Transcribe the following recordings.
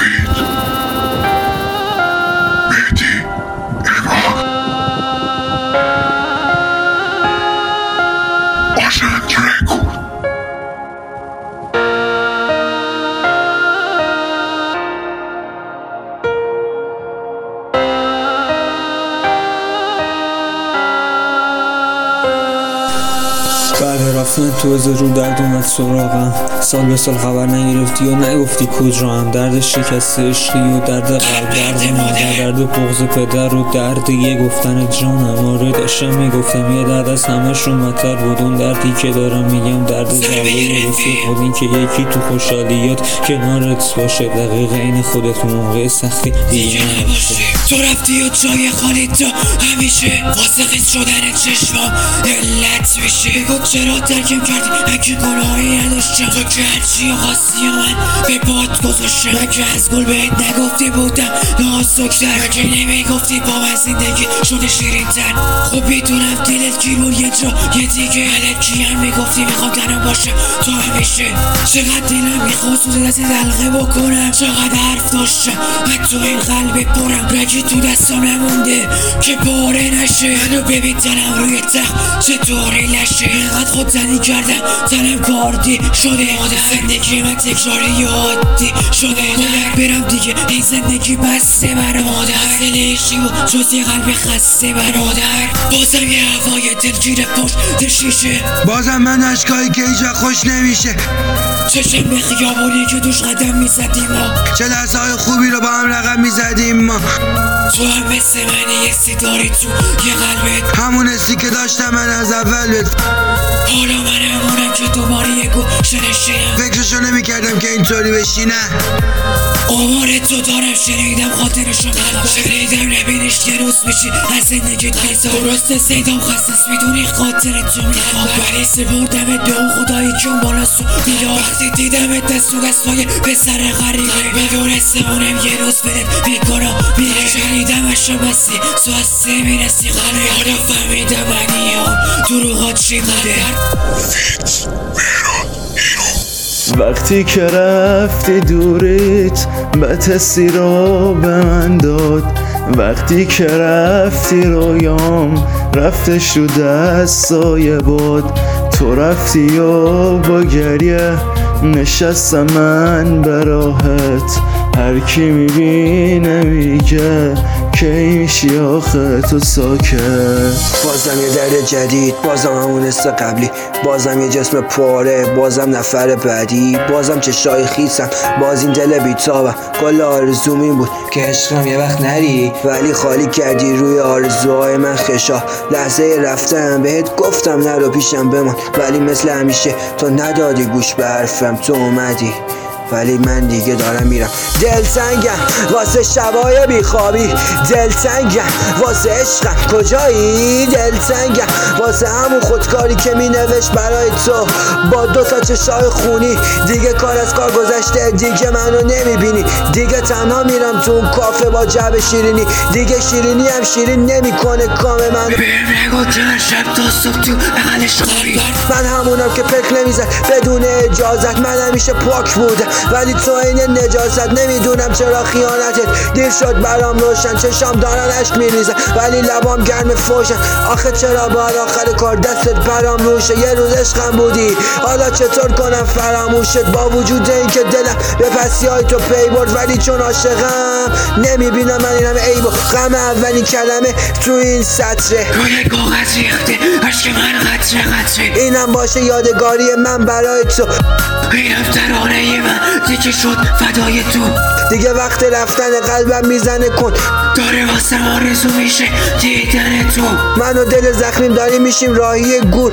نوید، مهدی، ایمان، آژانت رکورد. بعد رفتن تو رو درد اومد سراغم، سال به سال خبر نگرفتی و نگفتی کجام. درد شکست عشقی و درد قلب، درد مادر، درد بغض پدر و درد یه گفتن جانم. آره داشتم میگفتم یه درد از همشون بدتر بود. اون دردی که دارم میگم درد ضربه رفیق بود. این که یکی تو خوشحالیات کنارت باشه، دقیقه این خودت موقع سختی دیگه نباشه. تو رفتی و جای خالی تو همیشه واسه خیز شدن چشمام علت میشه. بگو چرا ترکم کردی اگه گناهی نداشتم؟ تو که هرچی خواستی من به باد گذاشتم. من که از گل بهت نگفتی بودم نازک‌تر، من که نمیگفتی با من زندگی شده شیرین‌تر. خب میدونم دلت گیر بود یه جا یه دیگه الکی هم میگفتی میخوام تنها باشم تو همیشه. چقدر دلم میخواست تو دست دلقه بکنم، چقدر حرف داشتم من تو این قلب پرم. رگی تو دستم نمونده که پاره نشه. منو ببین تنم روی تخت چطوری لشه. اینقدر خود زنی کردم تنم کاردی شده. زندگی من تکراری یادی شده. باید برم دیگه این زندگی بسته برا مادر. دلشی و جز یه قلب خسته برادر. بازم یه هوای دلگیر پشت شیشه. بازم من اشکایی که هیچ خوش نمیشه. چشم به خیابونی که توش قدم میزدیم ما، چه لحظه‌های خوبی رو با هم رقم میزدیم ما. تو هم مثل من یه سی داری تو یه قلبت، همون حسی که داشتم من از اول حالا من همونم که دوباره یه گوشه نشینم. فکرشو نمیکردم که اینطوری بشی. نه آمار تو دارم شنیدم خاطرشو ندارم. شنیدم نبینش یه روز بشی از زندگی تیزا. درسته سیدام خستست میدونی خاطر تو میخواد، ولی سپردمت به اون خدایی که اون بالا سو دیدم. وقتی دیدمت دست و دستای پسر غریبه، میدونستمونم یه روز بهت میکنم میره. شنیدم اشو بسی سواسته میرسی خاله. حالا فهمیدم منی اون دروغات چی بوده. وقتی که رفتی دوریت بتسی رو به من داد. وقتی که رفتی رویام رفتش رو دستای باد. تو رفتی و با گریه نشستم من به راهت. هر کی میبینه میگه کی میشی آخه تو ساکت. بازم یه درد جدید، بازم همون حس قبلی، بازم یه جسم پاره، بازم نفر بعدی، بازم چشای خیسم، باز این دل بیتابم. کل آرزوم این بود که عشقم یه وقت نری، ولی خالی کردی روی آرزوهای من خشا. لحظه رفتم بهت گفتم نرو پیشم بمان، ولی مثل همیشه تو ندادی گوش به حرفم. تو اومدی ولی من دیگه دارم میرم. دلتنگم واسه شبای بیخوابی، دلتنگم واسه عشقم کجایی، دلتنگم واسه همون خودکاری که مینوشت برای تو با 2 تا چشای خونی. دیگه کار از کار گذشته، دیگه منو نمیبینی. دیگه تنها میرم تو اون کافه با جعب شیرینی. دیگه شیرینی هم شیرین نمیکنه کام من. نگو چند شب تا صبح تو بغلش خوابی. من همونم که پک نمیزد بدون اجازت. من همیشه پاک بودم ولی تو این نجاست. نمیدونم چرا خیانتت دیر شد برام روشن. چشام دارن اشک میریزن ولی لبام گرم فوشن. آخه چرا باید آخر کار دستت برام روشه؟ یه روز عشقم بودی حالا چطور کنم فراموشت؟ با وجود این که دلم به پسیای تو پی برد، ولی چون عاشقم نمیبینم من اینم عیبو. غم اولین کلمه تو این سطره روی کاغذ ریخته عشق من قطره قطره. اینم باشه یادگاری من برای تو. اینم ترانه من دیگه شد فدای تو. دیگه وقت رفتن قلبم میزنه کن، داره واسه آرزو میشه دیدن تو. من و دل زخمیم داریم میشیم راهی گور.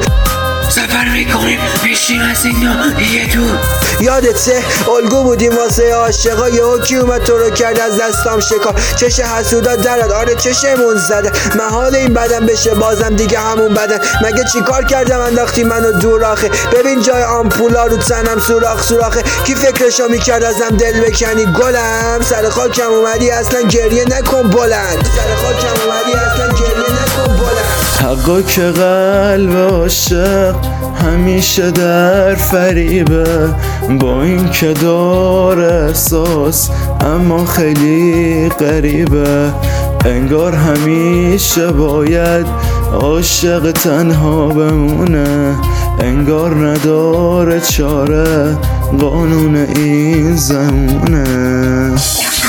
سفر میکنیم میشیم از این یه دور. یادته الگو بودیم واسه عاشقا، یهو کی اومد تو رو کرد از دستام شکار. چش حسودا درد، آره چشمون زده. محال این بدن بشه بازم دیگه همون بدن. مگه چی کار کردم انداختی منو دور آخه؟ ببین جای آمپولا رو تنم سوراخ سوراخه. کی فکرشو میکرد ازم دل بکنی گلم؟ سر خاکم اومدی اصلا گریه نکن بلند. سر خاکم اومدی اصلا گریه نکن بلند. حقا که قلب عاشق همیشه در فریبه، با این که داره احساس اما خیلی غریبه. انگار همیشه باید عاشق تنها بمونه، انگار نداره چاره قانون این زمونه.